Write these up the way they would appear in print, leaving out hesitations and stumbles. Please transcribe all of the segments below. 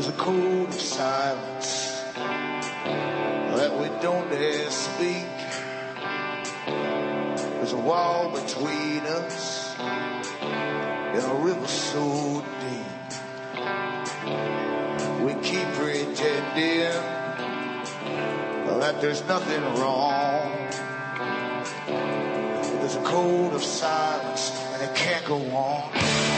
a code of silence that we don't dare speak. There's a wall between us in a river so deep. We keep pretending that there's nothing wrong. There's a code of silence and it can't go on.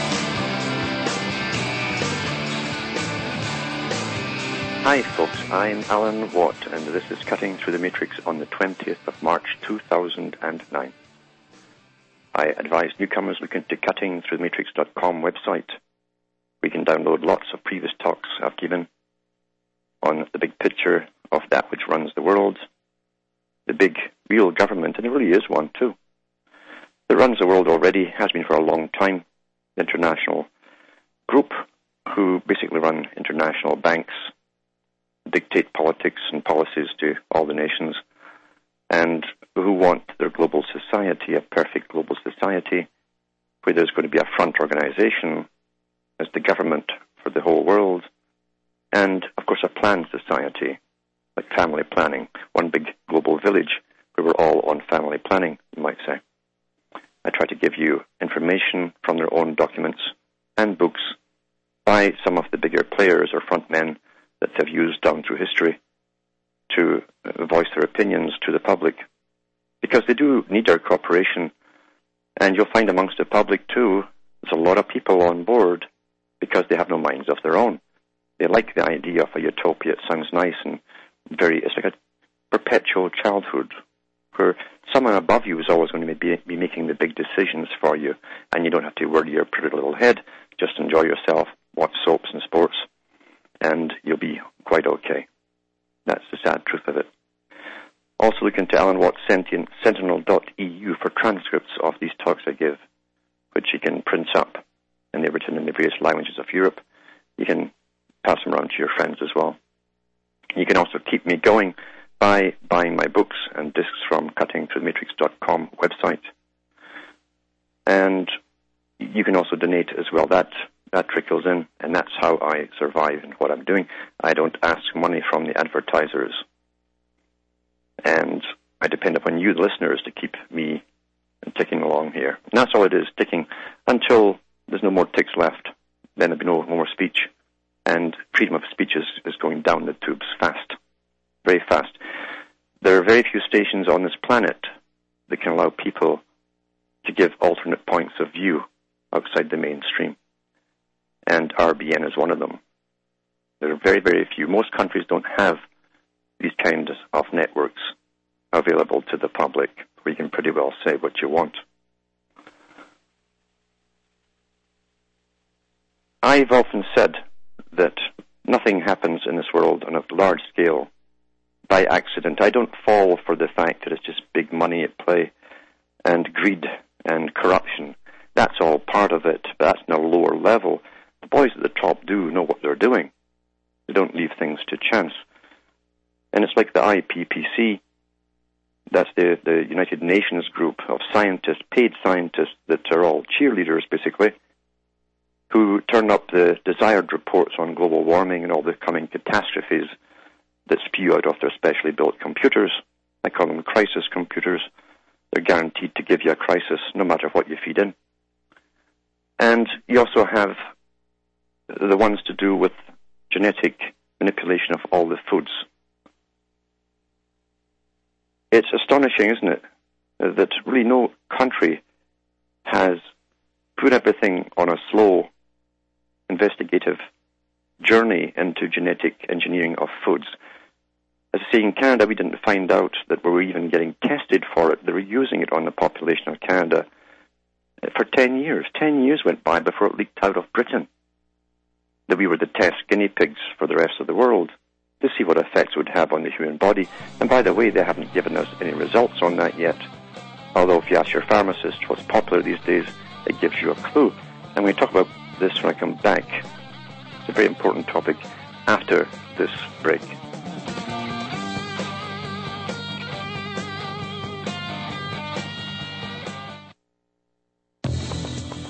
Hi folks, I'm Alan Watt and this is Cutting Through the Matrix on the 20th of March 2009. I advise newcomers looking to cuttingthroughthematrix.com website. We can download lots of previous talks I've given on the big picture of that which runs the world, the big real government, and it really is one too, that runs the world already, has been for a long time, the international group who basically run international banks, dictate politics and policies to all the nations, and who want their global society, a perfect global society, where there's going to be a front organization as the government for the whole world, and, of course, a planned society, like family planning, one big global village where we're all on family planning, you might say. I try to give you information from their own documents and books by some of the bigger players or frontmen that they've used down through history to voice their opinions to the public, because they do need our cooperation. And you'll find amongst the public too, there's a lot of people on board because they have no minds of their own. They like the idea of a utopia. It sounds nice and it's like a perpetual childhood where someone above you is always going to be making the big decisions for you, and you don't have to worry your pretty little head. Just enjoy yourself, watch soaps and sports, and you'll be quite okay. That's the sad truth of it. Also look into Alan Watt's Sentinel.eu for transcripts of these talks I give, which you can print up, and they're written in the various languages of Europe. You can pass them around to your friends as well. You can also keep me going by buying my books and discs from cuttingthroughthematrix.com website. And you can also donate as well. That trickles in, and that's how I survive in what I'm doing. I don't ask money from the advertisers. And I depend upon you, the listeners, to keep me ticking along here. And that's all it is, ticking, until there's no more ticks left. Then there'll be no more speech. And freedom of speech is going down the tubes fast, very fast. There are very few stations on this planet that can allow people to give alternate points of view outside the mainstream. And RBN is one of them. There are very, very few. Most countries don't have these kinds of networks available to the public where you can pretty well say what you want. I've often said that nothing happens in this world on a large scale by accident. I don't fall for the fact that it's just big money at play and greed and corruption. That's all part of it, but that's on a lower level. The boys at the top do know what they're doing. They don't leave things to chance. And it's like the IPPC, that's the United Nations group of scientists, paid scientists that are all cheerleaders, basically, who turn up the desired reports on global warming and all the coming catastrophes that spew out of their specially built computers. I call them crisis computers. They're guaranteed to give you a crisis no matter what you feed in. And you also have the ones to do with genetic manipulation of all the foods. It's astonishing, isn't it, that really no country has put everything on a slow, investigative journey into genetic engineering of foods. As I say, in Canada, we didn't find out that we were even getting tested for it. They were using it on the population of Canada for 10 years. 10 years went by before it leaked out of Britain that we were the test guinea pigs for the rest of the world to see what effects it would have on the human body. And by the way, they haven't given us any results on that yet. Although if you ask your pharmacist what's popular these days, it gives you a clue. I'm going to talk about this when I come back. It's a very important topic after this break.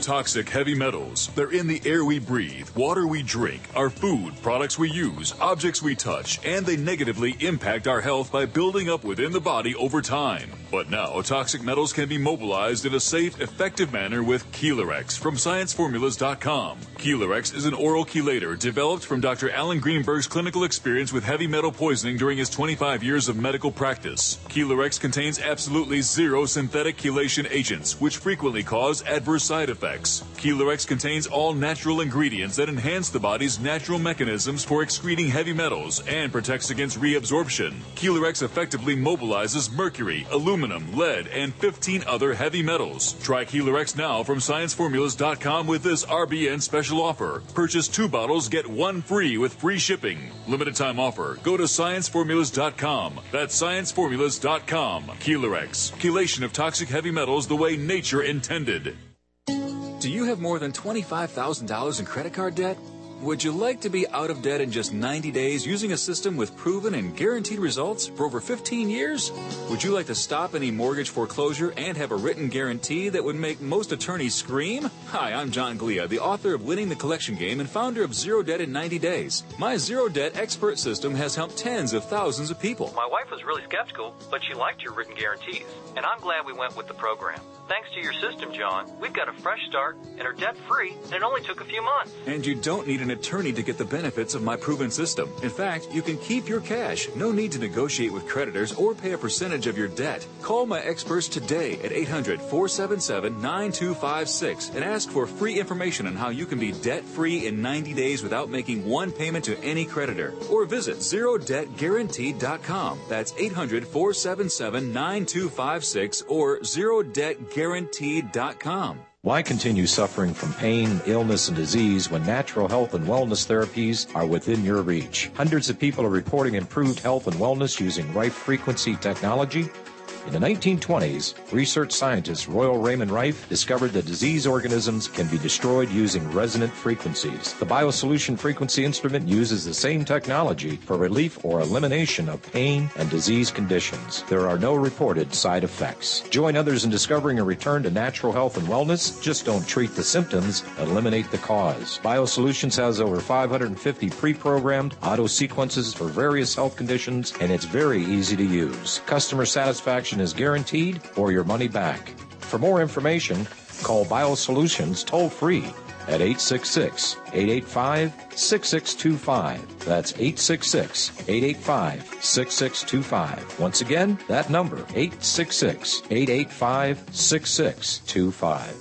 toxic heavy metals. They're in the air we breathe, water we drink, our food, products we use, objects we touch, and they negatively impact our health by building up within the body over time. But now, toxic metals can be mobilized in a safe, effective manner with Chelarex from ScienceFormulas.com. Chelarex is an oral chelator developed from Dr. Alan Greenberg's clinical experience with heavy metal poisoning during his 25 years of medical practice. Chelarex contains absolutely zero synthetic chelation agents, which frequently cause adverse side effects. Chelarex contains all natural ingredients that enhance the body's natural mechanisms for excreting heavy metals and protects against reabsorption. Chelarex effectively mobilizes mercury, aluminum, lead, and 15 other heavy metals. Try Chelarex now from ScienceFormulas.com with this RBN special offer. Purchase 2 bottles, get 1 free with free shipping. Limited time offer. Go to ScienceFormulas.com. That's ScienceFormulas.com. Chelarex. Chelation of toxic heavy metals the way nature intended. Do you have more than $25,000 in credit card debt? Would you like to be out of debt in just 90 days using a system with proven and guaranteed results for over 15 years? Would you like to stop any mortgage foreclosure and have a written guarantee that would make most attorneys scream? Hi, I'm John Glia, the author of Winning the Collection Game and founder of Zero Debt in 90 Days. My Zero Debt expert system has helped tens of thousands of people. My wife was really skeptical, but she liked your written guarantees, and I'm glad we went with the program. Thanks to your system, John, we've got a fresh start and are debt-free, and it only took a few months. And you don't need an attorney to get the benefits of my proven system. In fact, you can keep your cash. No need to negotiate with creditors or pay a percentage of your debt. Call my experts today at 800-477-9256 and ask for free information on how you can be debt-free in 90 days without making one payment to any creditor. Or visit ZeroDebtGuaranteed.com. That's 800-477-9256 or ZeroDebtGuaranteed.com. Why continue suffering from pain, illness, and disease when natural health and wellness therapies are within your reach? Hundreds of people are reporting improved health and wellness using Rife frequency technology. In the 1920s, research scientist Royal Raymond Rife discovered that disease organisms can be destroyed using resonant frequencies. The BioSolution frequency instrument uses the same technology for relief or elimination of pain and disease conditions. There are no reported side effects. Join others in discovering a return to natural health and wellness. Just don't treat the symptoms, eliminate the cause. BioSolutions has over 550 pre-programmed auto sequences for various health conditions, and it's very easy to use. Customer satisfaction is guaranteed or your money back. For more information, call BioSolutions toll-free at 866-885-6625. That's 866-885-6625. Once again, that number, 866-885-6625.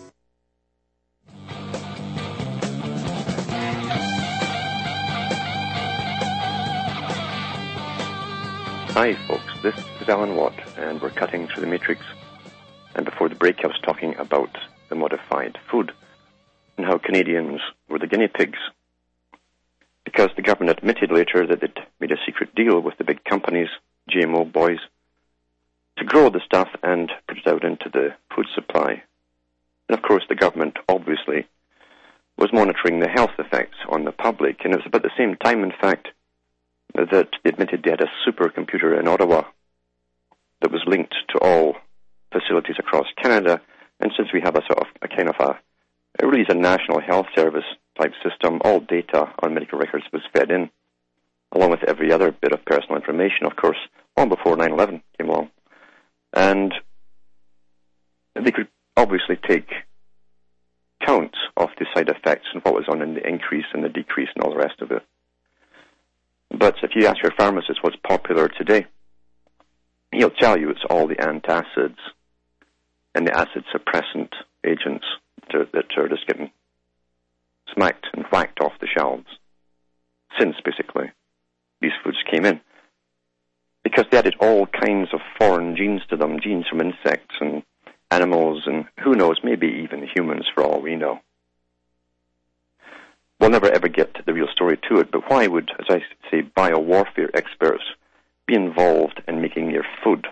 Hi, folks. This is Alan Watt, and we're cutting through the matrix. And before the break, I was talking about the modified food and how Canadians were the guinea pigs, because the government admitted later that they'd made a secret deal with the big companies, GMO boys, to grow the stuff and put it out into the food supply. And of course, the government obviously was monitoring the health effects on the public, and it was about the same time, in fact, that they admitted they had a supercomputer in Ottawa that was linked to all facilities across Canada. And since we have a really is a national health service type system, all data on medical records was fed in, along with every other bit of personal information, of course, long before 9/11 came along. And they could obviously take count of the side effects and what was on in the increase and the decrease and all the rest of it. But if you ask your pharmacist what's popular today, he'll tell you it's all the antacids and the acid suppressant agents that are just getting smacked and whacked off the shelves since, basically, these foods came in. Because they added all kinds of foreign genes to them, genes from insects and animals and who knows, maybe even humans for all we know. We'll never ever get the real story to it, but why would, as I say, biowarfare experts be involved in making your food?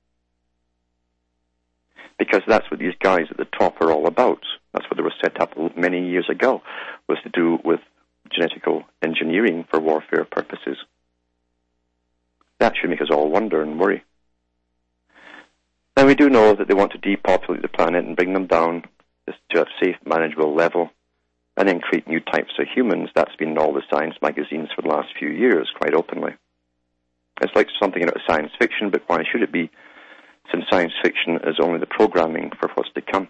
Because that's what these guys at the top are all about. That's what they were set up many years ago, was to do with genetical engineering for warfare purposes. That should make us all wonder and worry. And we do know that they want to depopulate the planet and bring them down to a safe, manageable level, and then create new types of humans. That's been in all the science magazines for the last few years, quite openly. It's like something out of science fiction, but why should it be, since science fiction is only the programming for what's to come?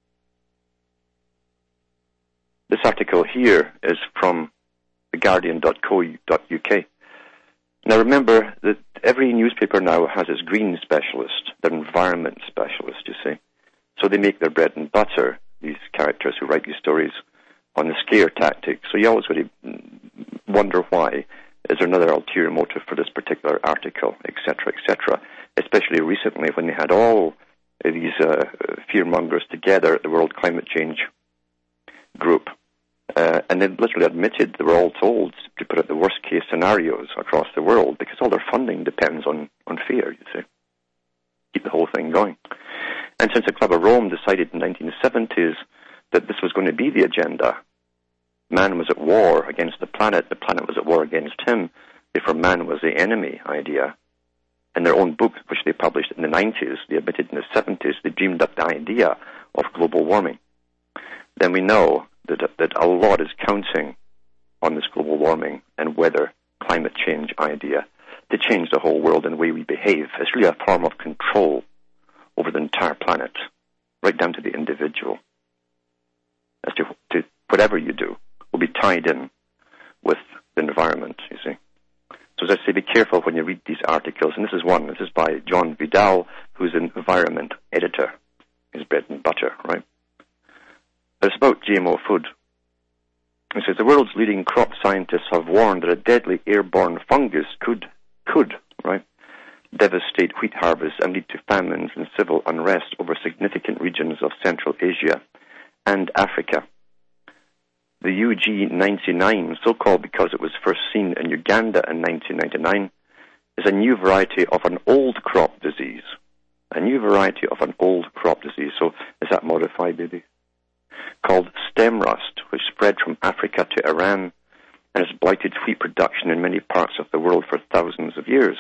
This article here is from theguardian.co.uk. Now remember that every newspaper now has its green specialist, their environment specialist, you see. So they make their bread and butter, these characters who write these stories, on the scare tactic. So you always got to wonder why. Is there another ulterior motive for this particular article, etc., etc., especially recently when they had all these fear-mongers together at the World Climate Change Group. And they literally admitted they were all told to put out the worst-case scenarios across the world because all their funding depends on fear, you see. Keep the whole thing going. And since the Club of Rome decided in the 1970s that this was going to be the agenda, man was at war against the planet was at war against him, therefore man was the enemy idea. In their own book, which they published in the 90s, they admitted in the 70s, they dreamed up the idea of global warming. Then we know that a lot is counting on this global warming and weather climate change idea to change the whole world and the way we behave. It's really a form of control over the entire planet, right down to the individual. As to whatever you do will be tied in with the environment, you see. So as I say, be careful when you read these articles, and this is one. This is by John Vidal, who's an environment editor. His bread and butter, right? But it's about GMO food. It says, the world's leading crop scientists have warned that a deadly airborne fungus could, right, devastate wheat harvests and lead to famines and civil unrest over significant regions of Central Asia and Africa. The UG99, so-called because it was first seen in Uganda in 1999, is a new variety of an old crop disease. A new variety of an old crop disease. So is that modified, baby? Called stem rust, which spread from Africa to Iran and has blighted wheat production in many parts of the world for thousands of years.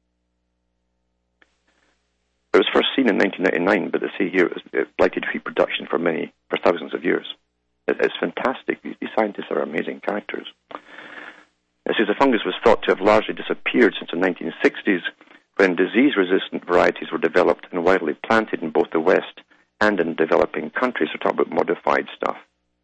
It was first seen in 1999, but they say here it blighted wheat production for thousands of years. It's fantastic. These scientists are amazing characters. It says the fungus was thought to have largely disappeared since the 1960s, when disease-resistant varieties were developed and widely planted in both the West and in developing countries. We're talking about modified stuff.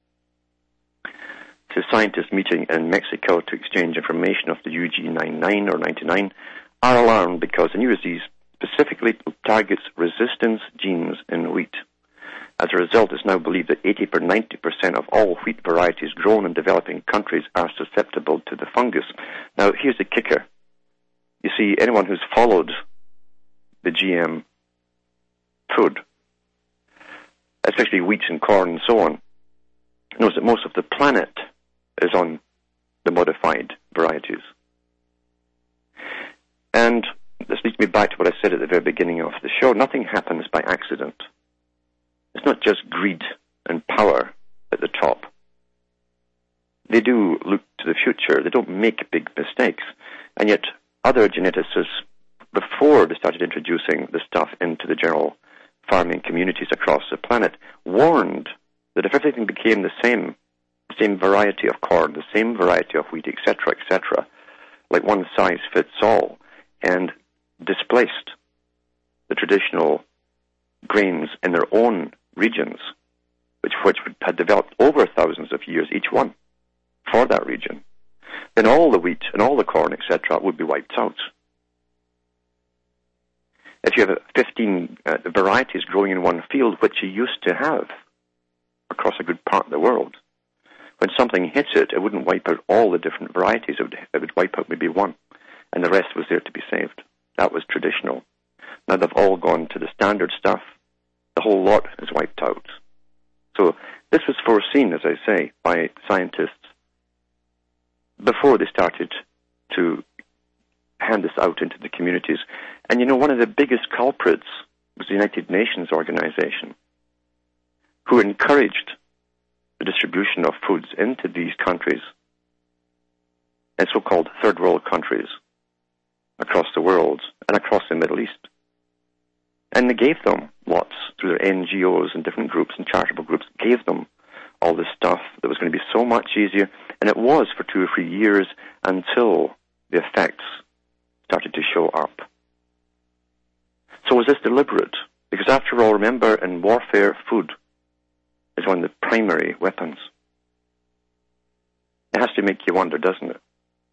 So scientists meeting in Mexico to exchange information of the UG99 or 99 are alarmed because the new disease specifically targets resistance genes in wheat. As a result, it's now believed that 80 or 90% of all wheat varieties grown in developing countries are susceptible to the fungus. Now, here's the kicker. You see, anyone who's followed the GM food, especially wheat and corn and so on, knows that most of the planet is on the modified varieties. And this leads me back to what I said at the very beginning of the show. Nothing happens by accident. It's not just greed and power at the top. They do look to the future. They don't make big mistakes. And yet other geneticists, before they started introducing the stuff into the general farming communities across the planet, warned that if everything became the same variety of corn, the same variety of wheat, etc., like one size fits all, and displaced the traditional grains in their own regions, which had developed over thousands of years, each one, for that region, then all the wheat and all the corn, etc., would be wiped out. If you have 15 varieties growing in one field, which you used to have across a good part of the world, when something hits it, it wouldn't wipe out all the different varieties. It would wipe out maybe one, and the rest was there to be saved. That was traditional. Now they've all gone to the standard stuff. The whole lot is wiped out. So this was foreseen, as I say, by scientists before they started to hand this out into the communities. And you know, one of the biggest culprits was the United Nations organization, who encouraged the distribution of foods into these countries, and so-called third world countries across the world and across the Middle East. And they gave them lots through their NGOs and different groups and charitable groups, gave them all this stuff that was going to be so much easier. And it was for 2 or 3 years until the effects started to show up. So was this deliberate? Because after all, remember, in warfare, food is one of the primary weapons. It has to make you wonder, doesn't it?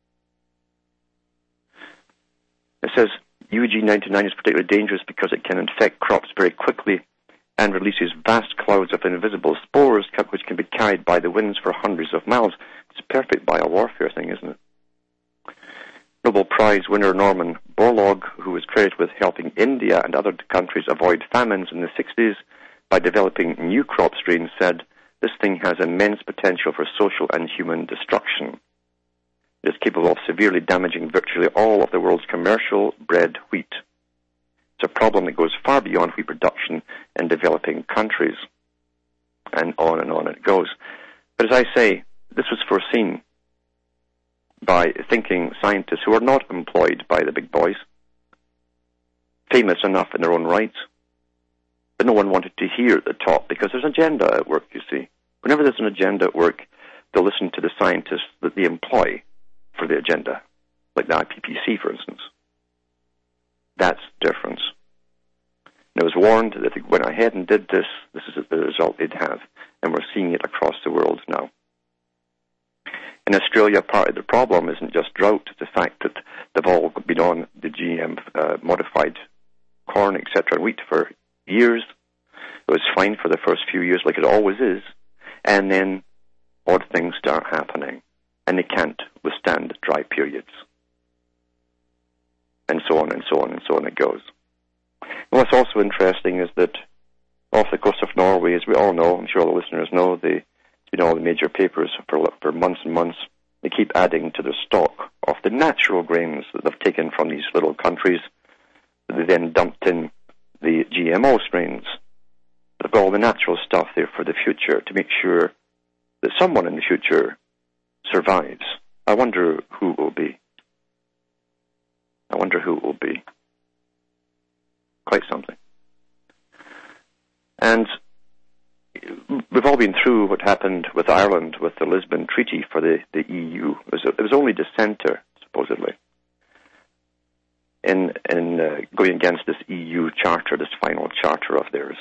It says, UG99 is particularly dangerous because it can infect crops very quickly and releases vast clouds of invisible spores which can be carried by the winds for hundreds of miles. It's a perfect biowarfare thing, isn't it? Nobel Prize winner Norman Borlaug, who was credited with helping India and other countries avoid famines in the 60s by developing new crop strains, said, "This thing has immense potential for social and human destruction. It is capable of severely damaging virtually all of the world's commercial bred wheat. It's a problem that goes far beyond wheat production in developing countries." And on it goes. But as I say, this was foreseen by thinking scientists who are not employed by the big boys, famous enough in their own right, but no one wanted to hear at the top because there's an agenda at work, you see. Whenever there's an agenda at work, they'll listen to the scientists that they employ for the agenda, like the IPCC, for instance. That's the difference. And I was warned that if they went ahead and did this, this is the result they'd have, and we're seeing it across the world now. In Australia, part of the problem isn't just drought, it's the fact that they've all been on the GM modified corn, etc., and wheat for years. It was fine for the first few years, like it always is, and then odd things start happening, and they can't withstand dry periods. And so on and so on and so on it goes. And what's also interesting is that off the coast of Norway, as we all know, I'm sure all the listeners know, all the major papers for months and months, they keep adding to their stock of the natural grains that they've taken from these little countries that they then dumped in the GMO strains. They've got all the natural stuff there for the future to make sure that someone in the future survives. I wonder who it will be. I wonder who it will be. Quite something. And we've all been through what happened with Ireland with the Lisbon Treaty for the EU. It was only dissenter, supposedly, in going against this EU charter, this final charter of theirs.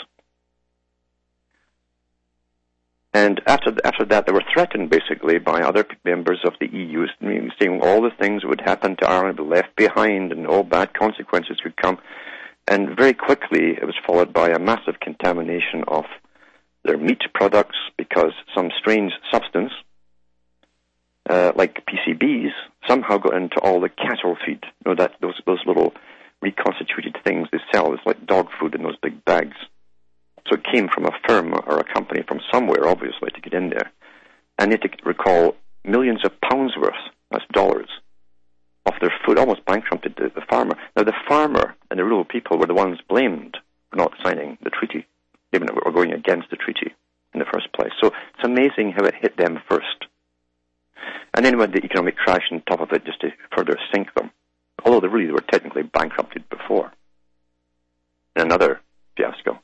And after that, they were threatened, basically, by other members of the EU, saying all the things that would happen to Ireland would be left behind and all bad consequences would come. And very quickly, it was followed by a massive contamination of their meat products because some strange substance, like PCBs, somehow got into all the cattle feed. You know, that those little reconstituted things they sell. It's like dog food in those big bags. So it came from a firm or a company from somewhere, obviously, to get in there. And they had to recall millions of pounds worth, that's dollars, of their food, almost bankrupted the farmer. Now, the farmer and the rural people were the ones blamed for not signing the treaty, even though we were going against the treaty in the first place. So it's amazing how it hit them first. And then when the economic crash on top of it just to further sink them, although they really were technically bankrupted before. And another fiasco.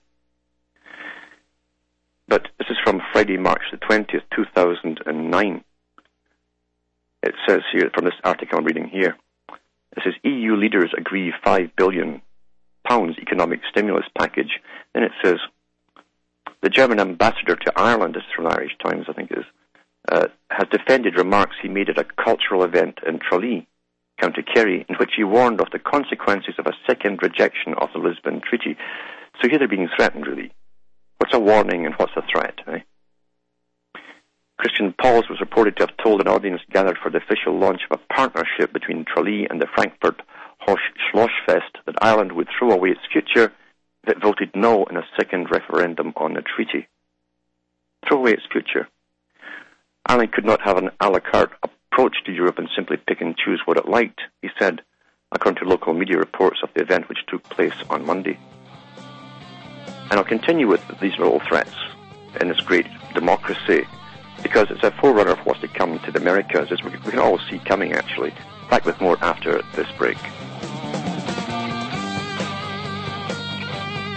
But this is from Friday, March the 20th, 2009. It says here, from this article I'm reading here, it says EU leaders agree £5 billion economic stimulus package. Then it says, the German ambassador to Ireland, this is from Irish Times, I think it is, has defended remarks he made at a cultural event in Tralee, County Kerry, in which he warned of the consequences of a second rejection of the Lisbon Treaty. So here they're being threatened, really. What's a warning and what's a threat? Eh? Christian Pauls was reported to have told an audience gathered for the official launch of a partnership between Tralee and the Frankfurt Schlossfest that Ireland would throw away its future if it voted no in a second referendum on the treaty. Throw away its future. Ireland could not have an a la carte approach to Europe and simply pick and choose what it liked, he said, according to local media reports of the event which took place on Monday. And I'll continue with these little threats in this great democracy because it's a forerunner of what's to come to the Americas, as we can all see coming, actually. Back with more after this break.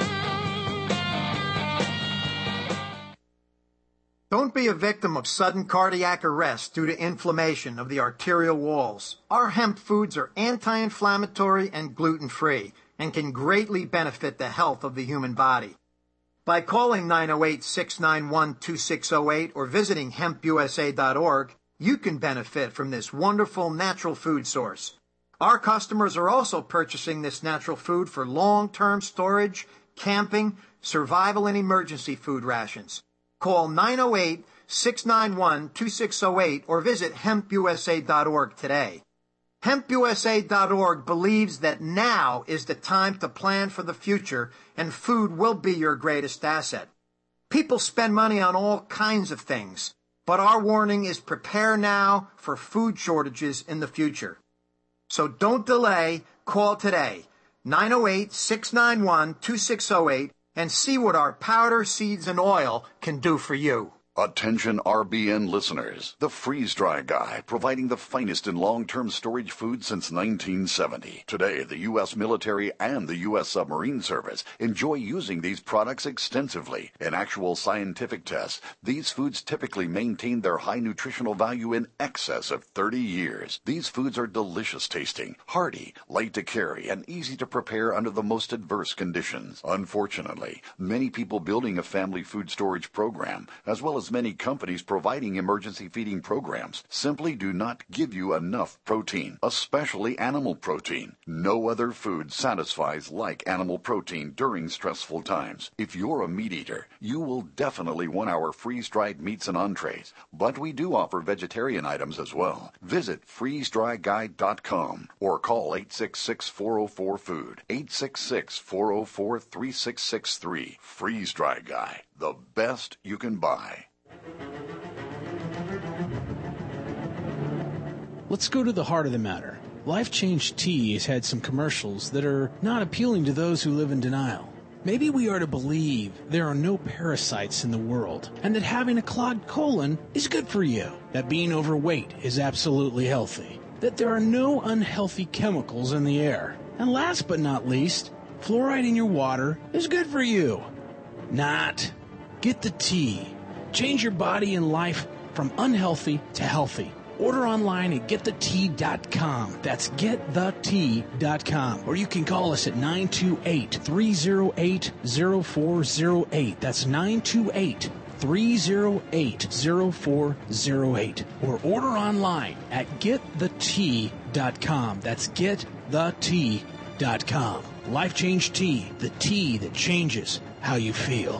Don't be a victim of sudden cardiac arrest due to inflammation of the arterial walls. Our hemp foods are anti-inflammatory and gluten-free and can greatly benefit the health of the human body. By calling 908-691-2608 or visiting hempusa.org, you can benefit from this wonderful natural food source. Our customers are also purchasing this natural food for long-term storage, camping, survival, and emergency food rations. Call 908-691-2608 or visit hempusa.org today. HempUSA.org believes that now is the time to plan for the future, and food will be your greatest asset. People spend money on all kinds of things, but our warning is prepare now for food shortages in the future. So don't delay, call today, 908-691-2608, and see what our powder, seeds, and oil can do for you. Attention RBN listeners. The Freeze Dry Guy, providing the finest in long-term storage food since 1970. Today, the U.S. military and the U.S. submarine service enjoy using these products extensively. In actual scientific tests, these foods typically maintain their high nutritional value in excess of 30 years. These foods are delicious tasting, hearty, light to carry, and easy to prepare under the most adverse conditions. Unfortunately, many people building a family food storage program, as well as many companies providing emergency feeding programs, simply do not give you enough protein, especially animal protein. No other food satisfies like animal protein during stressful times. If you're a meat eater, you will definitely want our freeze-dried meats and entrees, but we do offer vegetarian items as well. Visit freezedryguide.com or call 866-404-FOOD, 866-404-3663. Freeze Dry Guy, the best you can buy. Let's go to the heart of the matter. Life Change Tea has had some commercials that are not appealing to those who live in denial. Maybe we are to believe there are no parasites in the world, and that having a clogged colon is good for you, that being overweight is absolutely healthy, that there are no unhealthy chemicals in the air, and last but not least, fluoride in your water is good for you. Not. Get the tea. Change your body and life from unhealthy to healthy. Order online at getthetea.com. That's getthetea.com. Or you can call us at 928-308-0408. That's 928-308-0408. Or order online at getthetea.com. That's getthetea.com. Life Change Tea, the tea that changes how you feel.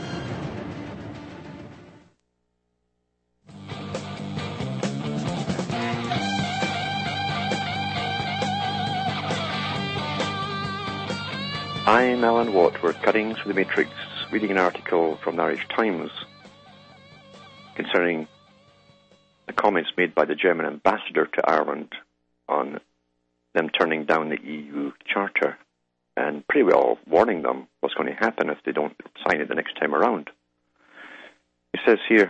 I'm Alan Watt. We're cutting through the matrix, reading an article from the Irish Times concerning the comments made by the German ambassador to Ireland on them turning down the EU Charter and pretty well warning them what's going to happen if they don't sign it the next time around. He says here,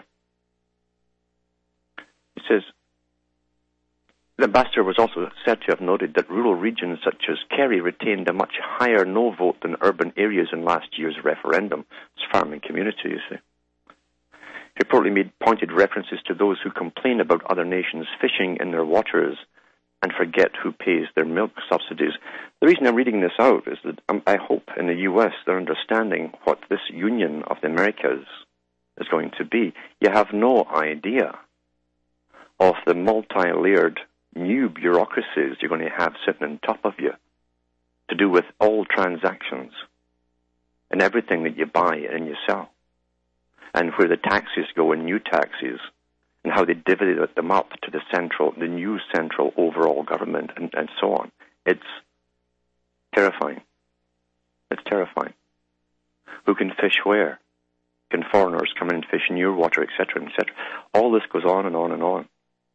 the ambassador was also said to have noted that rural regions such as Kerry retained a much higher no vote than urban areas in last year's referendum. It's farming community, you see. He reportedly made pointed references to those who complain about other nations fishing in their waters and forget who pays their milk subsidies. The reason I'm reading this out is that I hope in the US they're understanding what this union of the Americas is going to be. You have no idea of the multi-layered new bureaucracies you're going to have sitting on top of you to do with all transactions and everything that you buy and you sell, and where the taxes go and new taxes, and how they divvy them up to the new central overall government, and so on. It's terrifying. It's terrifying. Who can fish where? Can foreigners come in and fish in your water, etc., etc.? All this goes on and on and on,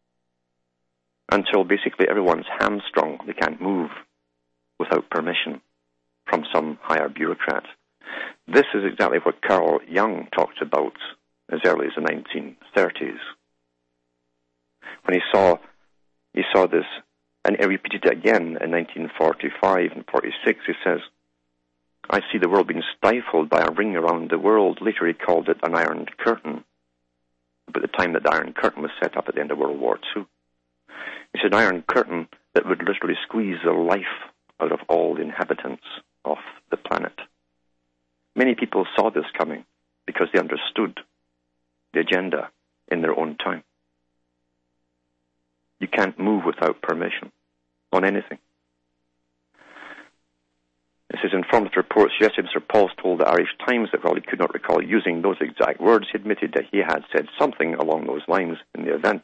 until basically everyone's hamstrung. They can't move without permission from some higher bureaucrat. This is exactly what Carl Jung talked about as early as the 1930s. When he saw this, and he repeated it again in 1945 and 46, he says, I see the world being stifled by a ring around the world. Later he called it an iron curtain. about the time that the Iron Curtain was set up at the end of World War II. It's an Iron Curtain that would literally squeeze the life out of all the inhabitants of the planet. Many people saw this coming because they understood the agenda in their own time. You can't move without permission on anything. This is informed reports suggested Mr. Pauls told the Irish Times that while he could not recall using those exact words, he admitted that he had said something along those lines in the event.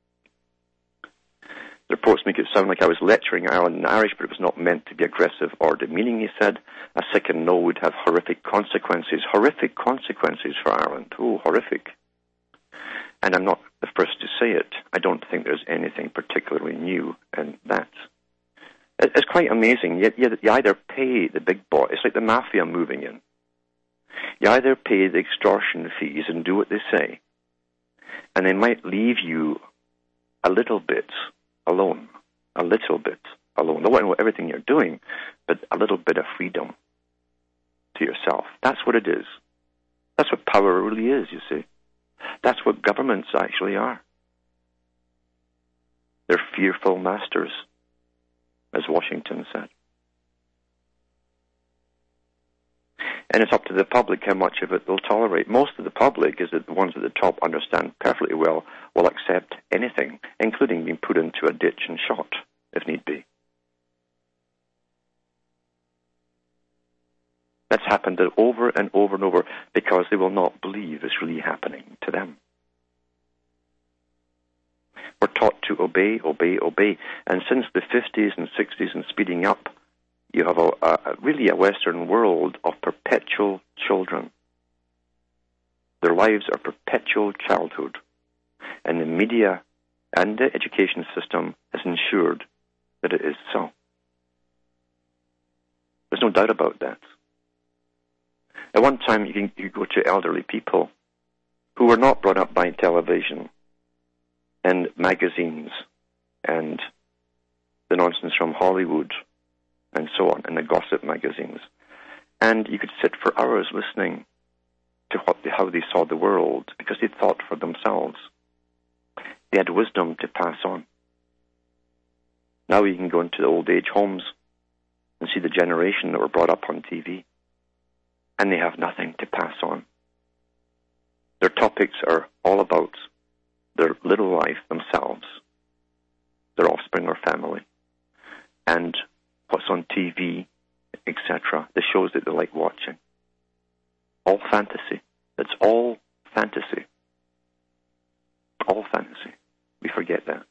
The reports make it sound like I was lecturing Ireland in Irish, but it was not meant to be aggressive or demeaning, he said. A second no would have horrific consequences. Horrific consequences for Ireland. Oh, horrific. And I'm not the first to say it. I don't think there's anything particularly new in that. It's quite amazing. You either pay the big boy, it's like the mafia moving in. You either pay the extortion fees and do what they say, and they might leave you a little bit alone. A little bit alone. They want to know everything you're doing, but a little bit of freedom to yourself. That's what it is. That's what power really is, you see. That's what governments actually are. They're fearful masters, as Washington said. And it's up to the public how much of it they'll tolerate. Most of the public is that the ones at the top understand perfectly well will accept anything, including being put into a ditch and shot, if need be. That's happened over and over and over because they will not believe it's really happening to them. We're taught to obey, obey, obey. And since the 50s and 60s and speeding up, you have really a Western world of perpetual children. Their lives are perpetual childhood. And the media and the education system has ensured that it is so. There's no doubt about that. At one time, you go to elderly people who were not brought up by television and magazines and the nonsense from Hollywood and so on, and the gossip magazines. And you could sit for hours listening to how they saw the world because they thought for themselves. They had wisdom to pass on. Now you can go into the old age homes and see the generation that were brought up on TV, and they have nothing to pass on. Their topics are all about their little life themselves, their offspring or family, and what's on TV, etc., the shows that they like watching. All fantasy. It's all fantasy. All fantasy. We forget that.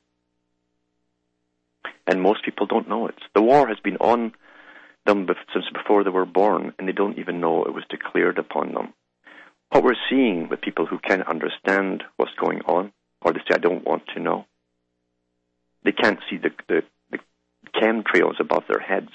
And most people don't know it. The war has been on them since before they were born, and they don't even know it was declared upon them. What we're seeing with people who can't understand what's going on, or they say, I don't want to know, they can't see the chemtrails above their heads.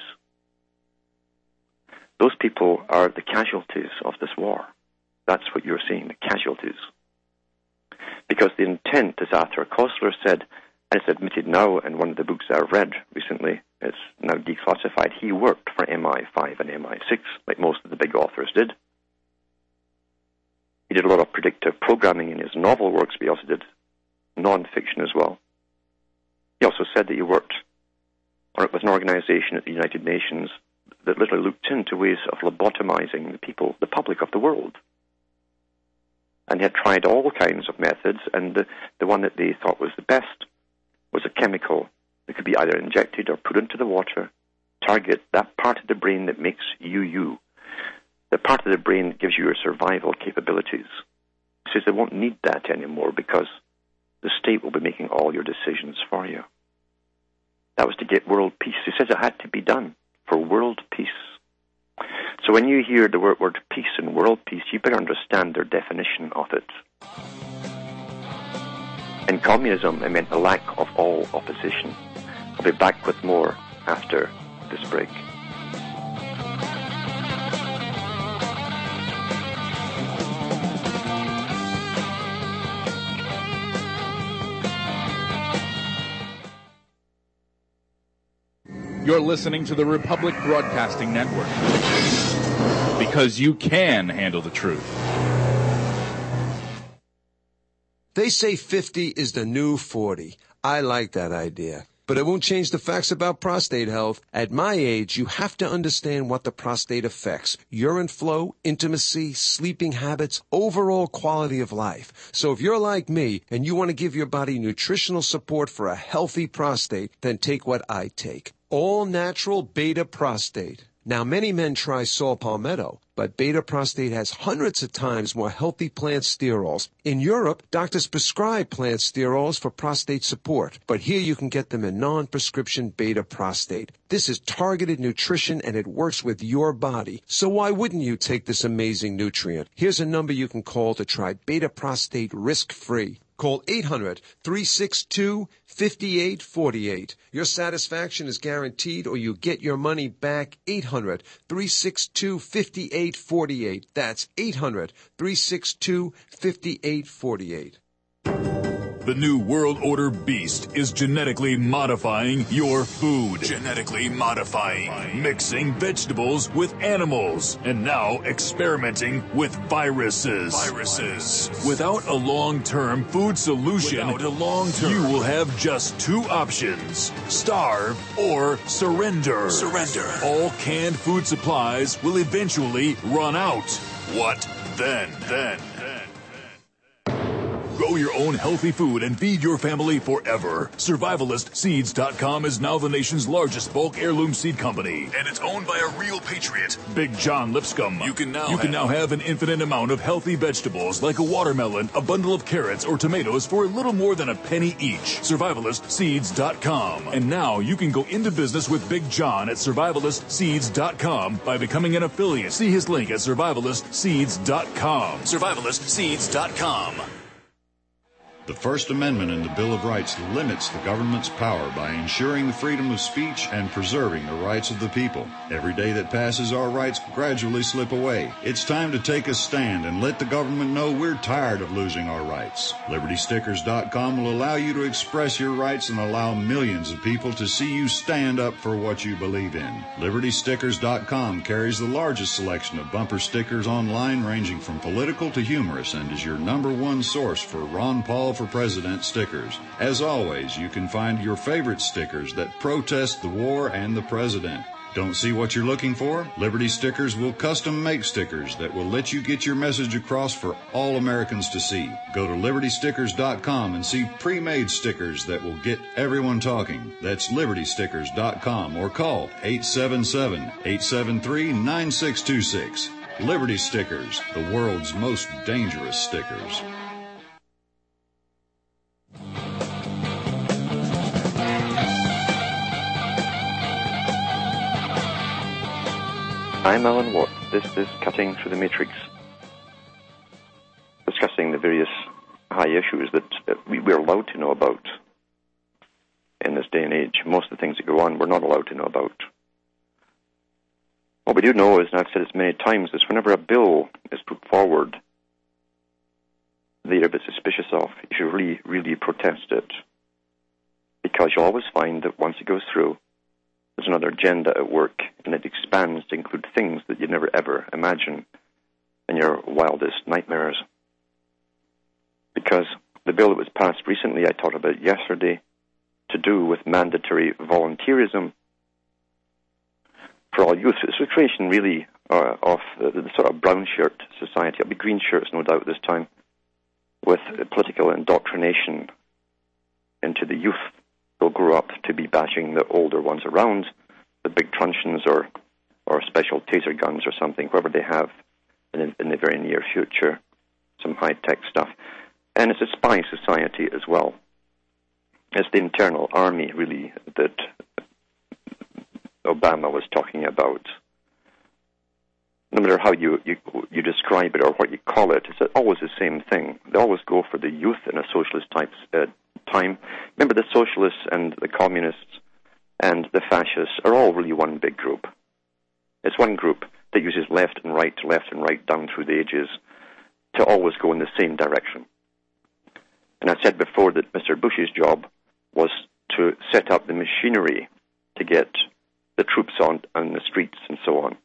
Those people are the casualties of this war. That's what you're seeing, the casualties. Because the intent, as Arthur Koestler said, and it's admitted now in one of the books I've read recently, it's now declassified, he worked for MI5 and MI6, like most of the big authors did. He did a lot of predictive programming in his novel works, but he also did non-fiction as well. He also said that he worked with an organization at the United Nations that literally looked into ways of lobotomizing the people, the public of the world. And he had tried all kinds of methods, and the one that they thought was the best was a chemical that could be either injected or put into the water, target that part of the brain that makes you, the part of the brain that gives you your survival capabilities. He says they won't need that anymore because the state will be making all your decisions for you. That was to get world peace. He says it had to be done for world peace. So when you hear the word peace and world peace, you better understand their definition of it. In communism, it meant the lack of all opposition. I'll be back with more after this break. You're listening to the Republic Broadcasting Network, because you can handle the truth. They say 50 is the new 40. I like that idea. But it won't change the facts about prostate health. At my age, you have to understand what the prostate affects. Urine flow, intimacy, sleeping habits, overall quality of life. So if you're like me and you want to give your body nutritional support for a healthy prostate, then take what I take. All natural beta prostate. Now, many men try saw palmetto, but beta prostate has hundreds of times more healthy plant sterols. In Europe, doctors prescribe plant sterols for prostate support, but here you can get them in non-prescription beta prostate. This is targeted nutrition, and it works with your body. So why wouldn't you take this amazing nutrient? Here's a number you can call to try beta prostate risk-free. Call 800-362-5848. Your satisfaction is guaranteed, or you get your money back. 800-362-5848. That's 800-362-5848. The new World Order beast is genetically modifying your food. Genetically modifying. Mixing vegetables with animals. And now experimenting with viruses. Without a long-term food solution, you will have just two options. Starve or surrender. All canned food supplies will eventually run out. What then? Grow your own healthy food and feed your family forever. SurvivalistSeeds.com is now the nation's largest bulk heirloom seed company, and it's owned by a real patriot, Big John Lipscomb. You can now have an infinite amount of healthy vegetables like a watermelon, a bundle of carrots, or tomatoes for a little more than a penny each. SurvivalistSeeds.com. And now you can go into business with Big John at SurvivalistSeeds.com by becoming an affiliate. See his link at SurvivalistSeeds.com. SurvivalistSeeds.com. The First Amendment in the Bill of Rights limits the government's power by ensuring the freedom of speech and preserving the rights of the people. Every day that passes, our rights gradually slip away. It's time to take a stand and let the government know we're tired of losing our rights. LibertyStickers.com will allow you to express your rights and allow millions of people to see you stand up for what you believe in. LibertyStickers.com carries the largest selection of bumper stickers online, ranging from political to humorous, and is your #1 source for Ron Paul for President stickers. As always, you can find your favorite stickers that protest the war and the president. Don't see what you're looking for? Liberty Stickers will custom make stickers that will let you get your message across for all Americans to see. Go to LibertyStickers.com and see pre-made stickers that will get everyone talking. That's LibertyStickers.com, or call 877-873-9626. Liberty Stickers, the world's most dangerous stickers. I'm Alan Watt. This is Cutting Through the Matrix, discussing the various high issues that we're allowed to know about in this day and age. Most of the things that go on, we're not allowed to know about. What we do know is, and I've said this many times, is whenever a bill is put forward that you're a bit suspicious of, you should really, really protest it. Because you'll always find that once it goes through, there's another agenda at work, and it expands to include things that you'd never ever imagine in your wildest nightmares. Because the bill that was passed recently, I talked about yesterday, to do with mandatory volunteerism for all youth. It's a creation, really, of the sort of brown shirt society. It'll be green shirts, no doubt, this time, with political indoctrination into the youth. They'll grow up to be bashing the older ones around, the big truncheons or special taser guns or something, whatever they have in the very near future, some high-tech stuff. And it's a spy society as well. It's the internal army, really, that Obama was talking about. No matter how you describe it or what you call it, it's always the same thing. They always go for the youth in a socialist type time. Remember, the socialists and the communists and the fascists are all really one big group. It's one group that uses left and right down through the ages to always go in the same direction. And I said before that Mr. Bush's job was to set up the machinery to get the troops on the streets and so on.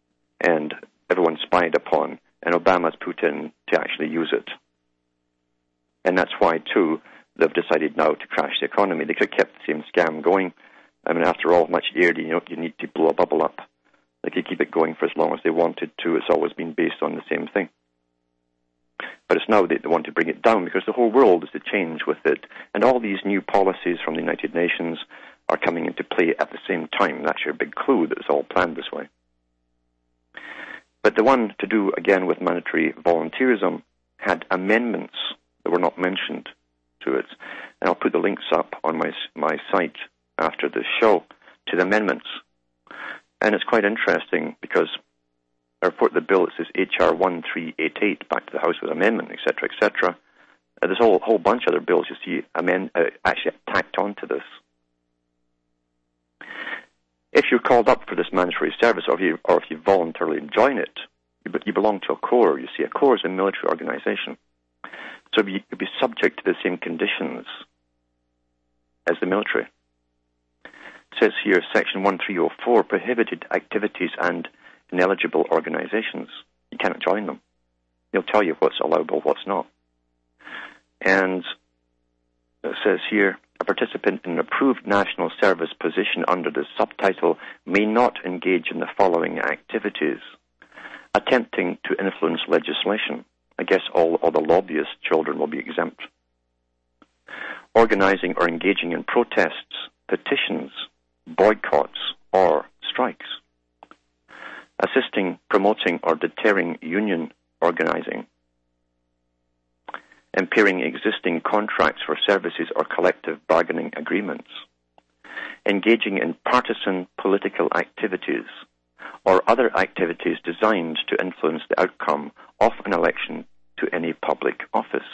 And everyone's spied upon, and Obama's put in to actually use it. And that's why, too, they've decided now to crash the economy. They could have kept the same scam going. I mean, after all, how much air do you need to blow a bubble up? They could keep it going for as long as they wanted to. It's always been based on the same thing. But it's now they want to bring it down because the whole world is to change with it. And all these new policies from the United Nations are coming into play at the same time. That's your big clue that it's all planned this way. But the one to do, again, with mandatory volunteerism had amendments that were not mentioned to it. And I'll put the links up on my site after this show to the amendments. And it's quite interesting because I report the bill. It says HR 1388 back to the House with amendment, etc., etc. There's a whole bunch of other bills you see actually tacked onto this. If you're called up for this mandatory service, or if you voluntarily join it, you belong to a corps. You see, a corps is a military organization, so you'd be subject to the same conditions as the military. It says here, Section 1304, prohibited activities and ineligible organizations. You cannot join them. They'll tell you what's allowable, what's not. And it says here, a participant in an approved national service position under the subtitle may not engage in the following activities: attempting to influence legislation. I guess all the lobbyist children will be exempt. Organizing or engaging in protests, petitions, boycotts, or strikes. Assisting, promoting, or deterring union organizing. Impairing existing contracts for services or collective bargaining agreements. Engaging in partisan political activities or other activities designed to influence the outcome of an election to any public office.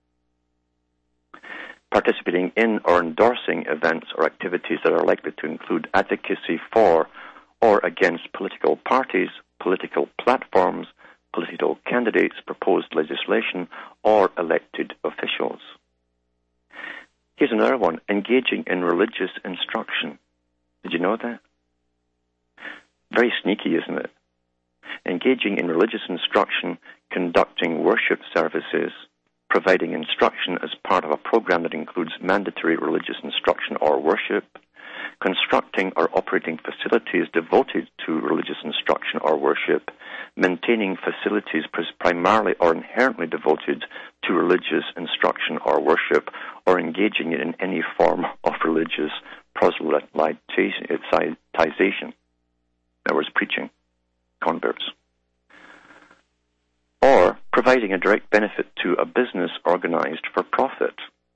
Participating in or endorsing events or activities that are likely to include advocacy for or against political parties, political platforms, political candidates, proposed legislation, or elected officials. Here's another one, engaging in religious instruction. Did you know that? Very sneaky, isn't it? Engaging in religious instruction, conducting worship services, providing instruction as part of a program that includes mandatory religious instruction or worship, constructing or operating facilities devoted to religious instruction or worship, maintaining facilities primarily or inherently devoted to religious instruction or worship, or engaging in any form of religious proselytization, in other words, preaching, converts. Or providing a direct benefit to a business organized for profit.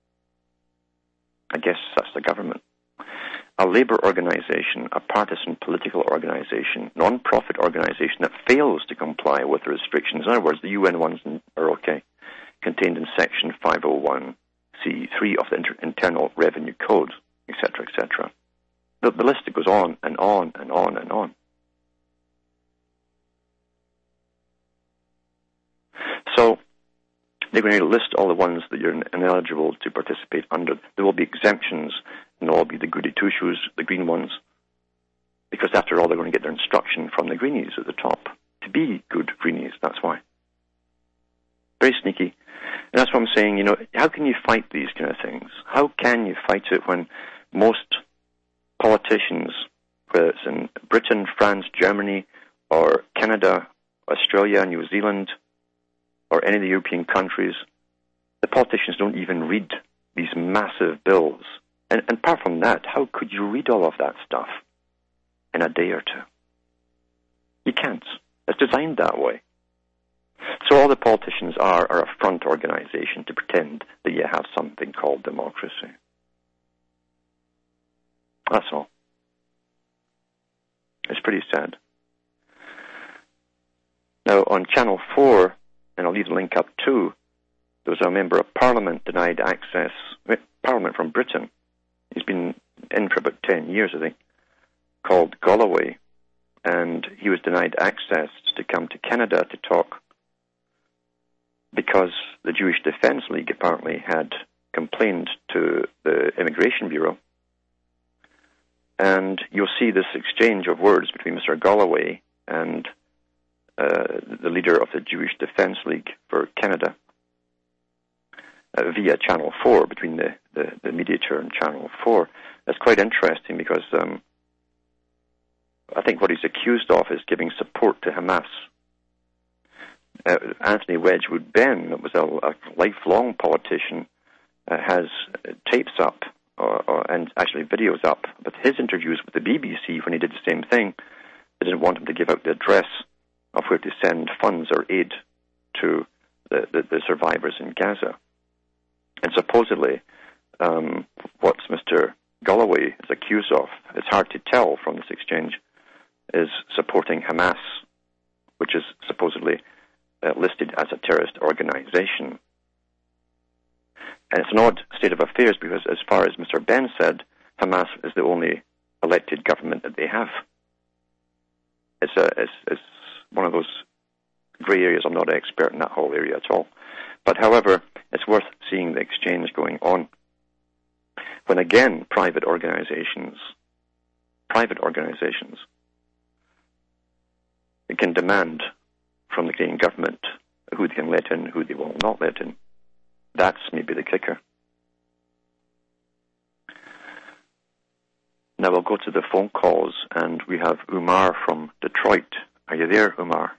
I guess that's the government. A labor organization, a partisan political organization, non-profit organization that fails to comply with the restrictions. In other words, the UN ones are okay, contained in Section 501c3 of the Internal Revenue Code, etc., etc. The list goes on and on and on and on. So they're going to list all the ones that you're ineligible to participate under. There will be exemptions, and there will be the goody two-shoes, the green ones, because after all, they're going to get their instruction from the greenies at the top to be good greenies. That's why. Very sneaky. And that's what I'm saying, how can you fight these kind of things? How can you fight it when most politicians, whether it's in Britain, France, Germany, or Canada, Australia, New Zealand, or any of the European countries, the politicians don't even read these massive bills. And apart from that, how could you read all of that stuff in a day or two? You can't. It's designed that way. So all the politicians are a front organization to pretend that you have something called democracy. That's all. It's pretty sad. Now, on Channel 4, and I'll leave the link up too, there was a member of Parliament denied access, Parliament from Britain. He's been in for about 10 years, I think, called Galloway, and he was denied access to come to Canada to talk because the Jewish Defense League apparently had complained to the Immigration Bureau. And you'll see this exchange of words between Mr. Galloway and the leader of the Jewish Defense League for Canada. via Channel 4, between the mediator and Channel 4. That's quite interesting because I think what he's accused of is giving support to Hamas. Anthony Wedgwood Benn, that was a lifelong politician, has tapes up and actually videos up with his interviews with the BBC when he did the same thing. They didn't want him to give out the address of where to send funds or aid to the survivors in Gaza. And supposedly, what Mr. Galloway is accused of, it's hard to tell from this exchange, is supporting Hamas, which is supposedly listed as a terrorist organization. And it's an odd state of affairs because, as far as Mr. Ben said, Hamas is the only elected government that they have. It's one of those grey areas. I'm not an expert in that whole area at all. But, however, it's worth seeing the exchange going on. When, again, private organizations they can demand from the Canadian government who they can let in, who they will not let in. That's maybe the kicker. Now we'll go to the phone calls, and we have Umar from Detroit. Are you there, Umar?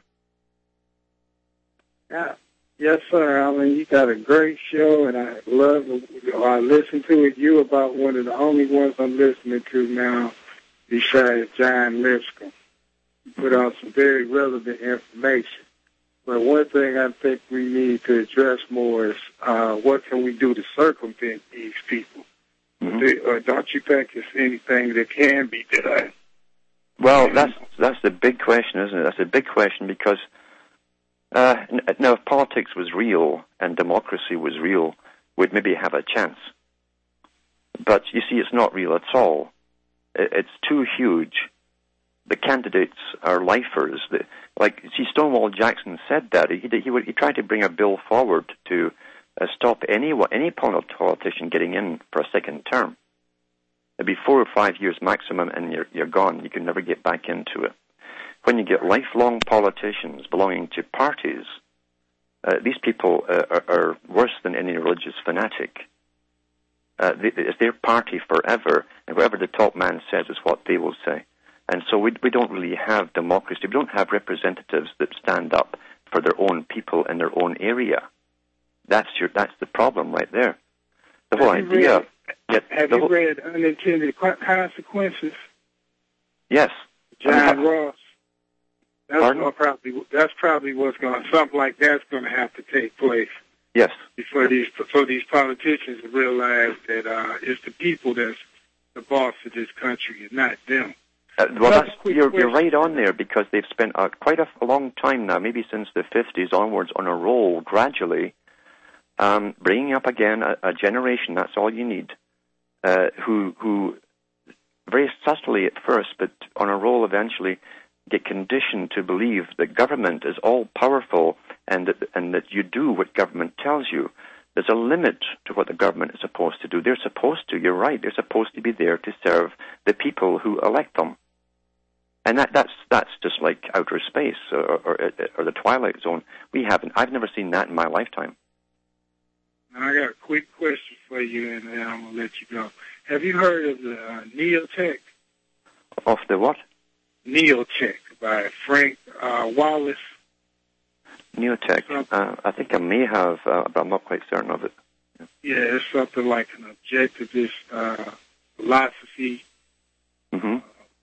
Yeah. Yes, sir. I mean, you got a great show, and I listen to it. You about one of the only ones I'm listening to now besides John Lipscomb. You put out some very relevant information. But one thing I think we need to address more is what can we do to circumvent these people? Mm-hmm. Or don't you think there's anything that can be done? Well, that's the big question, isn't it? That's a big question because now if politics was real and democracy was real, we'd maybe have a chance. But you see, it's not real at all. It's too huge. The candidates are lifers. Stonewall Jackson said that. He tried to bring a bill forward to stop any politician getting in for a second term. It'd be 4 or 5 years maximum, and you're gone. You can never get back into it. When you get lifelong politicians belonging to parties, these people are worse than any religious fanatic. It's their party forever, and whatever the top man says is what they will say. And so we don't really have democracy. We don't have representatives that stand up for their own people in their own area. That's the problem right there. The whole idea. Have you read Unintended Consequences? Yes. John Ross. That's probably what's going. Something like that's going to have to take place. Yes. Before these politicians realize that it's the people that's the boss of this country and not them. You're right on there because they've spent quite a long time now, maybe since the 50s onwards, on a roll gradually, bringing up again a generation, that's all you need, who very subtly at first, but on a roll eventually, get conditioned to believe that government is all powerful and that you do what government tells you. There's a limit to what the government is supposed to do. You're right, they're supposed to be there to serve the people who elect them. And that's just like outer space or the Twilight Zone. I've never seen that in my lifetime. Now, I got a quick question for you, and then I'm going to let you go. Have you heard of the Neotech? Of the what? Neotech by Frank Wallace. Neotech. I think I may have, but I'm not quite certain of it. Yeah, it's something like an objectivist philosophy. Mm-hmm.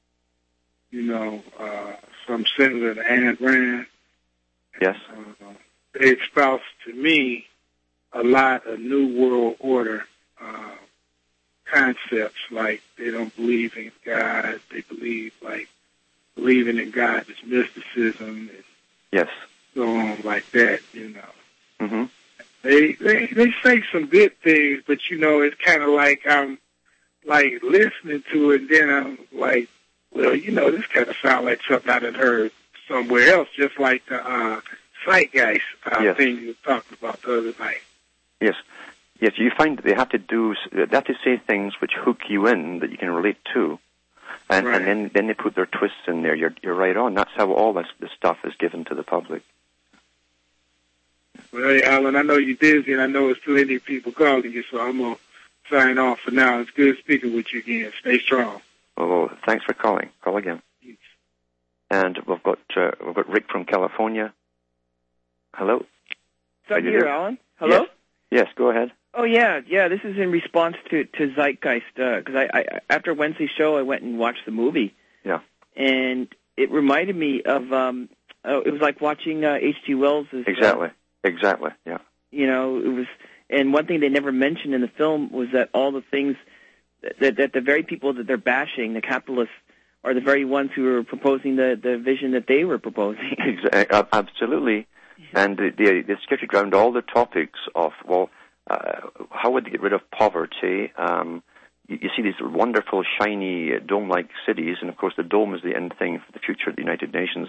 Some similar to Ayn Rand. Yes. They espouse to me a lot of New World Order concepts, like they don't believe in God. They believing in God is mysticism. And yes. So on like that, Mm-hmm. They say some good things, but it's kind of like I'm like listening to it, and then I'm like, well, this kind of sounds like something I had heard somewhere else, just like the Zeitgeist thing you were talking about the other night. Yes. Yes, you find that they have to say things which hook you in that you can relate to, and then they put their twists in there. You're right on. That's how all this stuff is given to the public. Well, hey, Alan, I know you're busy, and I know there's plenty of people calling you, so I'm going to sign off for now. It's good speaking with you again. Stay strong. Oh, thanks for calling. Call again. Thanks. And we've got Rick from California. Hello. Are you here, Alan? Hello? Yes, go ahead. Oh, yeah. This is in response to Zeitgeist, because I after Wednesday's show, I went and watched the movie. Yeah. And it reminded me of, it was like watching H.G. Wells'... Exactly, yeah. You know, it was... And one thing they never mentioned in the film was that all the things that the very people that they're bashing, the capitalists, are the very ones who are proposing the vision that they were proposing. Absolutely. And they skirted around all the topics of, how would they get rid of poverty? You see these wonderful, shiny, dome-like cities, and of course the dome is the end thing for the future of the United Nations.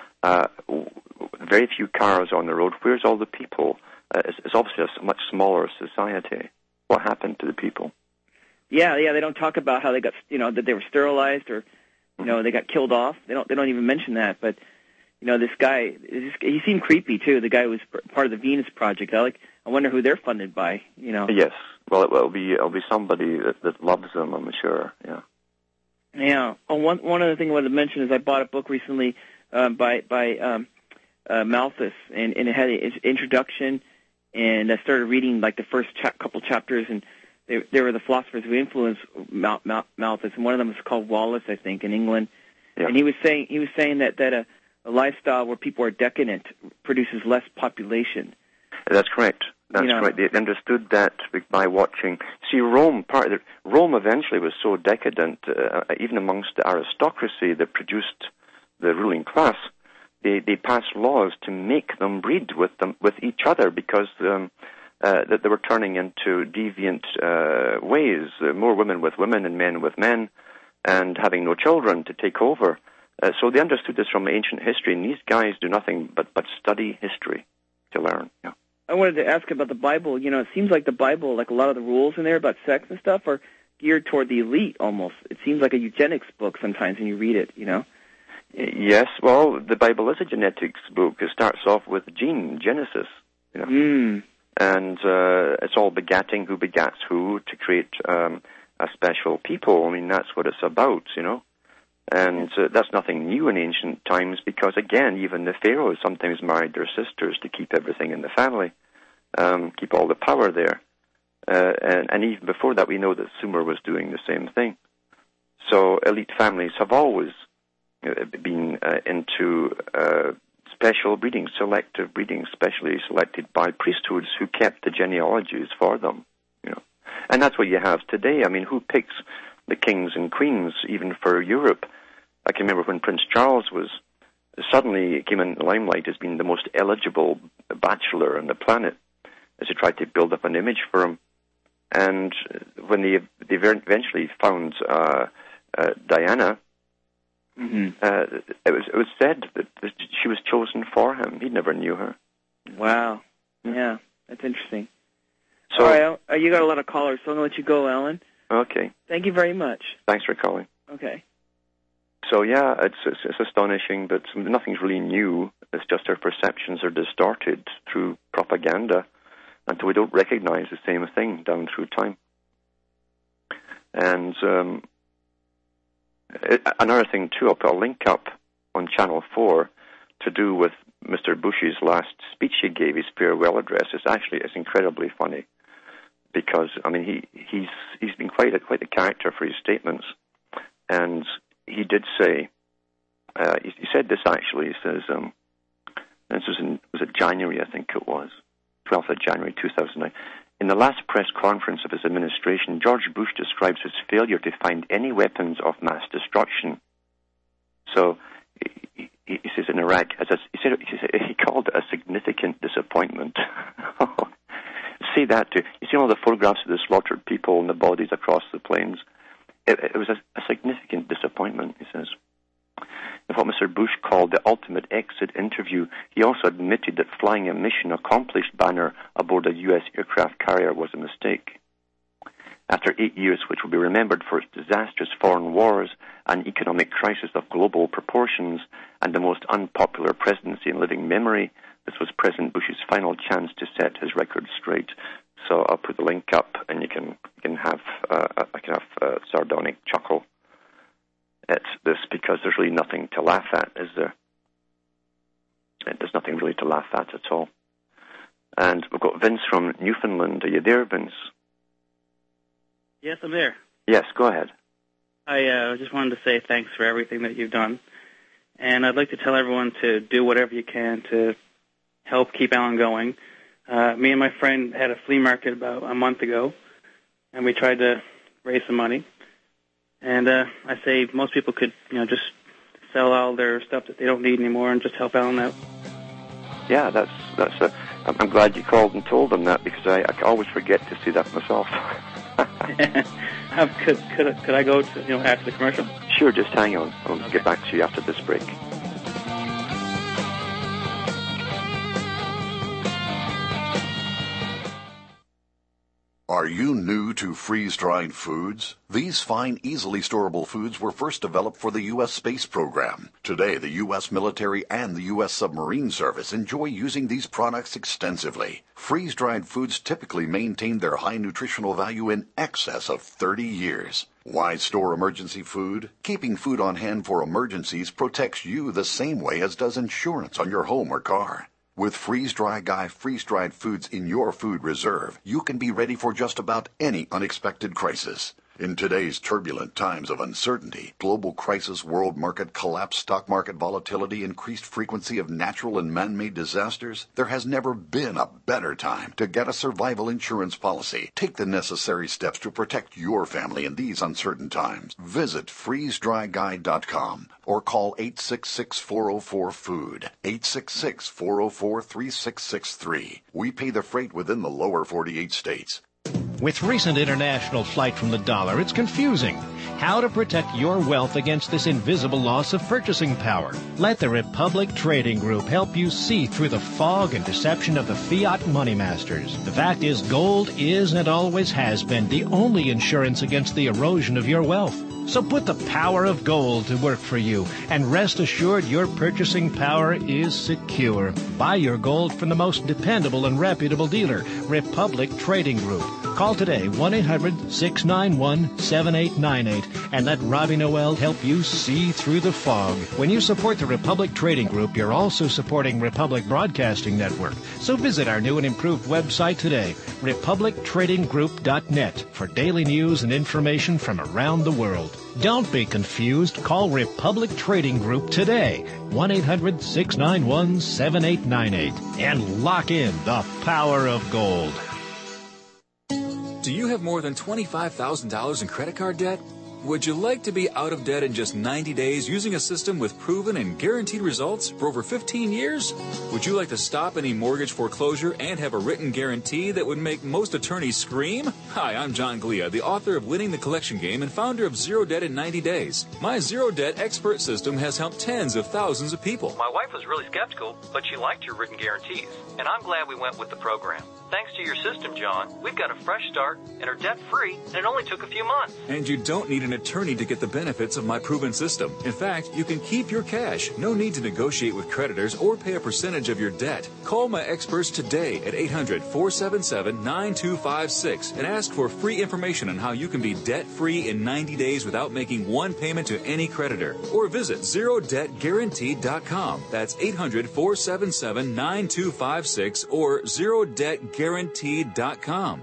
Very few cars on the road. Where's all the people? It's obviously a much smaller society. What happened to the people? Yeah, they don't talk about how they got, that they were sterilized or, they got killed off. They don't even mention that. But, this guy, he seemed creepy too. The guy who was part of the Venus Project. I wonder who they're funded by. Yes. Well, it'll be somebody that loves them, I'm sure. Yeah. Yeah. Oh, one other thing I wanted to mention is I bought a book recently by Malthus, and it had its introduction, and I started reading like the first couple chapters, and they were the philosophers who influenced Malthus, and one of them was called Wallace, I think, in England. Yeah. And he was saying that a lifestyle where people are decadent produces less population. That's correct. That's right. They understood that by watching. See, Rome eventually was so decadent, even amongst the aristocracy that produced the ruling class. They passed laws to make them breed with each other because that they were turning into deviant ways. More women with women and men with men, and having no children to take over. So they understood this from ancient history, and these guys do nothing but study history to learn. Yeah. I wanted to ask about the Bible. It seems like the Bible, like a lot of the rules in there about sex and stuff, are geared toward the elite almost. It seems like a eugenics book sometimes when you read it, Yes, well, the Bible is a genetics book. It starts off with Genesis, and it's all begatting who begats who to create a special people. I mean, that's what it's about, And that's nothing new in ancient times because, again, even the pharaohs sometimes married their sisters to keep everything in the family, keep all the power there. And even before that, we know that Sumer was doing the same thing. So elite families have always been into special breeding, selective breeding, specially selected by priesthoods who kept the genealogies for them. And that's what you have today. I mean, who picks the kings and queens, even for Europe? I can remember when Prince Charles suddenly came in the limelight as being the most eligible bachelor on the planet, as they tried to build up an image for him. And when they eventually found Diana, it was said that she was chosen for him. He never knew her. Wow. Yeah, that's interesting. So, all right, you got a lot of callers, so I'm going to let you go, Alan. Okay. Thank you very much. Thanks for calling. Okay. So, yeah, it's astonishing, but nothing's really new. It's just our perceptions are distorted through propaganda until we don't recognize the same thing down through time. And another thing, too, I'll link up on Channel 4 to do with Mr. Bush's last speech he gave, his farewell address. It's incredibly funny because, I mean, he's been quite a character for his statements. And he did say, he said this actually, he says, this was it January, I think it was, 12th of January 2009. In the last press conference of his administration, George Bush describes his failure to find any weapons of mass destruction. So he says in Iraq, he called it a significant disappointment. See that too. You see all the photographs of the slaughtered people and the bodies across the plains. It was a significant disappointment, he says. In what Mr. Bush called the ultimate exit interview, he also admitted that flying a mission accomplished banner aboard a U.S. aircraft carrier was a mistake. After 8 years, which will be remembered for its disastrous foreign wars, an economic crisis of global proportions, and the most unpopular presidency in living memory, This was President Bush's final chance to set his record straight. So I'll put the link up, and you can have I can have a sardonic chuckle at this, because there's really nothing to laugh at, is there? There's nothing really to laugh at all. And we've got Vince from Newfoundland. Are you there, Vince? Yes, I'm there. Yes, go ahead. I just wanted to say thanks for everything that you've done. And I'd like to tell everyone to do whatever you can to help keep Alan going. Me and my friend had a flea market about a month ago, and we tried to raise some money. And I say most people could, just sell all their stuff that they don't need anymore and just help Alan out. Yeah, I'm glad you called and told them that, because I always forget to see that myself. Could I go to, after the commercial? Sure, just hang on. I'll get back to you after this break. Are you new to freeze-dried foods? These fine, easily storable foods were first developed for the U.S. space program. Today, the U.S. military and the U.S. submarine service enjoy using these products extensively. Freeze-dried foods typically maintain their high nutritional value in excess of 30 years. Why store emergency food? Keeping food on hand for emergencies protects you the same way as does insurance on your home or car. With Freeze-Dry Guy freeze-dried foods in your food reserve, you can be ready for just about any unexpected crisis. In today's turbulent times of uncertainty, global crisis, world market collapse, stock market volatility, increased frequency of natural and man-made disasters, there has never been a better time to get a survival insurance policy. Take the necessary steps to protect your family in these uncertain times. Visit freezedryguy.com or call 866-404-FOOD, 866-404-3663. We pay the freight within the lower 48 states. With recent international flight from the dollar, it's confusing. How to protect your wealth against this invisible loss of purchasing power? Let the Republic Trading Group help you see through the fog and deception of the fiat money masters. The fact is, gold is and always has been the only insurance against the erosion of your wealth. So put the power of gold to work for you, and rest assured your purchasing power is secure. Buy your gold from the most dependable and reputable dealer, Republic Trading Group. Call today, 1-800-691-7898, and let Robbie Noel help you see through the fog. When you support the Republic Trading Group, you're also supporting Republic Broadcasting Network. So visit our new and improved website today, republictradinggroup.net, for daily news and information from around the world. Don't be confused. Call Republic Trading Group today, 1-800-691-7898, and lock in the power of gold. Do you have more than $25,000 in credit card debt? Would you like to be out of debt in just 90 days using a system with proven and guaranteed results for over 15 years? Would you like to stop any mortgage foreclosure and have a written guarantee that would make most attorneys scream? Hi, I'm John Glia, the author of Winning the Collection Game and founder of Zero Debt in 90 Days. My Zero Debt expert system has helped tens of thousands of people. My wife was really skeptical, but she liked your written guarantees, and I'm glad we went with the program. Thanks to your system, John, we've got a fresh start and are debt-free, and it only took a few months. And you don't need an attorney to get the benefits of my proven system. In fact, you can keep your cash. No need to negotiate with creditors or pay a percentage of your debt. Call my experts today at 800-477-9256 and ask for free information on how you can be debt-free in 90 days without making one payment to any creditor. Or visit ZeroDebtGuaranteed.com. That's 800-477-9256 or ZeroDebtGuaranteed.com.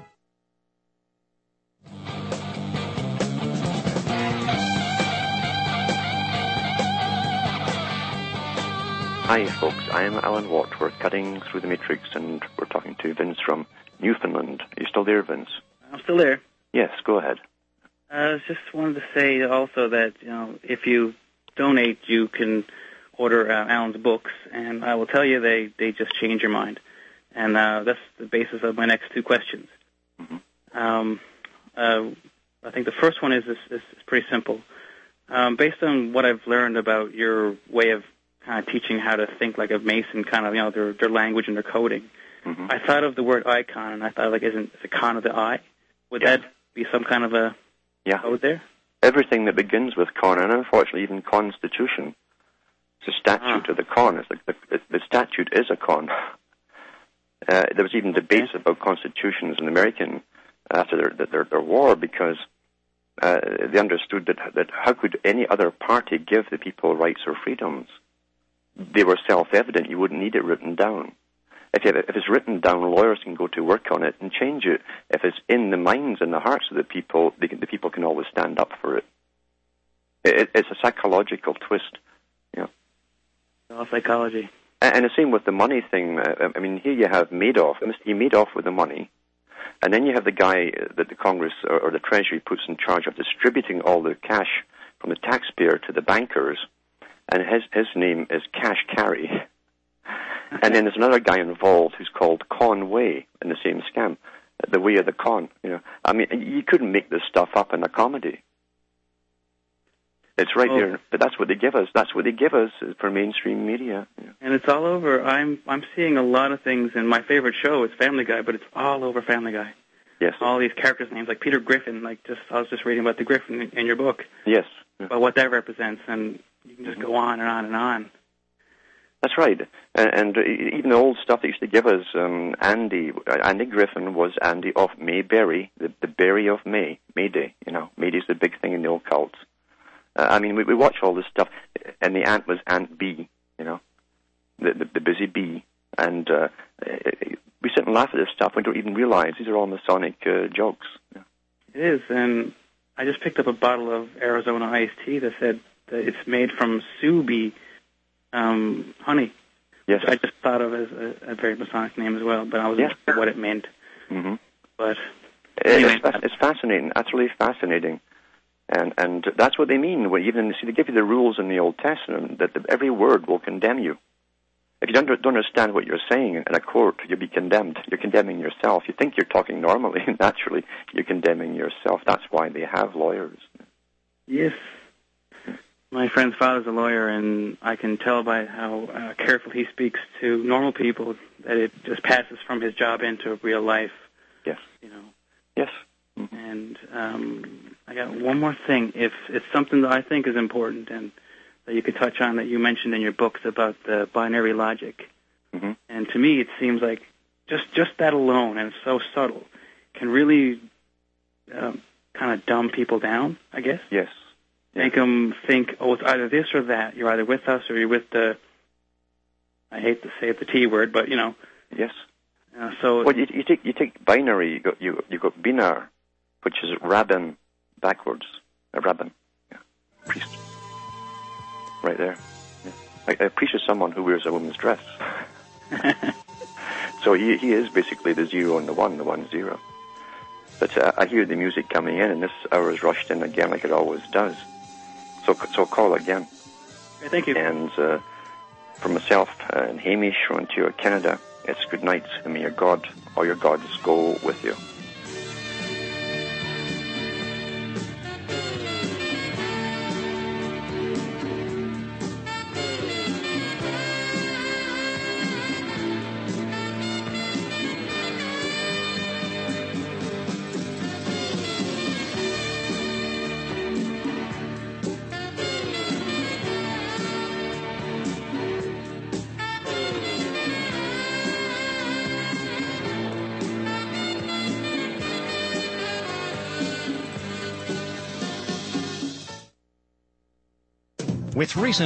Hi, folks. I am Alan Watt. We're cutting through the matrix, and we're talking to Vince from Newfoundland. Are you still there, Vince? I'm still there. Yes, go ahead. I just wanted to say also that, if you donate, you can order Alan's books, and I will tell you they just change your mind. And that's the basis of my next two questions. Mm-hmm. I think the first one is pretty simple. Based on what I've learned about your way of kind of teaching how to think like a Mason, kind of, their language and their coding. Mm-hmm. I thought of the word icon, and I thought, isn't it a con of the I? Would that be some kind of a code there? Everything that begins with con, and unfortunately even constitution. It's a statute of the con. The statute is a con. There was even debates about constitutions in American after their war because they understood that how could any other party give the people rights or freedoms? They were self-evident. You wouldn't need it written down. If it's written down, lawyers can go to work on it and change it. If it's in the minds and the hearts of the people, the people can always stand up for it. It's a psychological twist. All psychology. And the same with the money thing. I mean, here you have Madoff. He made off with the money. And then you have the guy that the Congress or the Treasury puts in charge of distributing all the cash from the taxpayer to the bankers. And his name is Cash Carey. And then there's another guy involved who's called Conway in the same scam. The way of the con. I mean, you couldn't make this stuff up in a comedy. It's right there, but that's what they give us. That's what they give us for mainstream media. And it's all over. I'm seeing a lot of things, and my favorite show is Family Guy, but it's all over Family Guy. Yes. All these characters' names, like Peter Griffin. I was just reading about the Griffin in your book. Yes. About what that represents, and you can just go on and on and on. That's right. And even the old stuff they used to give us, Andy Griffin was Andy of Mayberry, the berry of May Day. May Day's the big thing in the occult. I mean, we watch all this stuff, and the ant was Ant B, the busy bee, and we sit and laugh at this stuff. We don't even realize these are all Masonic jokes. It is, and I just picked up a bottle of Arizona iced tea that said that it's made from Subi honey. Yes. Which I just thought of as a very Masonic name as well, but I wasn't sure what it meant. Mm-hmm. But anyway, it's fascinating, utterly fascinating. And that's what they mean. When they give you the rules in the Old Testament that every word will condemn you. If you don't understand what you're saying in a court, you'll be condemned. You're condemning yourself. You think you're talking normally, naturally, you're condemning yourself. That's why they have lawyers. Yes. My friend's father's a lawyer, and I can tell by how careful he speaks to normal people that it just passes from his job into real life. Yes. Yes. Mm-hmm. And I got one more thing. If it's something that I think is important and that you could touch on that you mentioned in your books about the binary logic. Mm-hmm. And to me, it seems like just that alone, and so subtle, can really kind of dumb people down, I guess. Yes. Make them think, it's either this or that. You're either with us or you're with the, I hate to say the T word, but, Yes. So you take binary, you got binar, which is rabbin backwards. A rabbin. Yeah. Priest. Right there. Yeah. A priest is someone who wears a woman's dress. So he is basically the 0 and the 1, the 1, 0. But I hear the music coming in, and this hour is rushed in again like it always does. So call again. Okay, thank you. And for myself and Hamish from Ontario, Canada, it's good night, and may your God or your gods go with you. With recent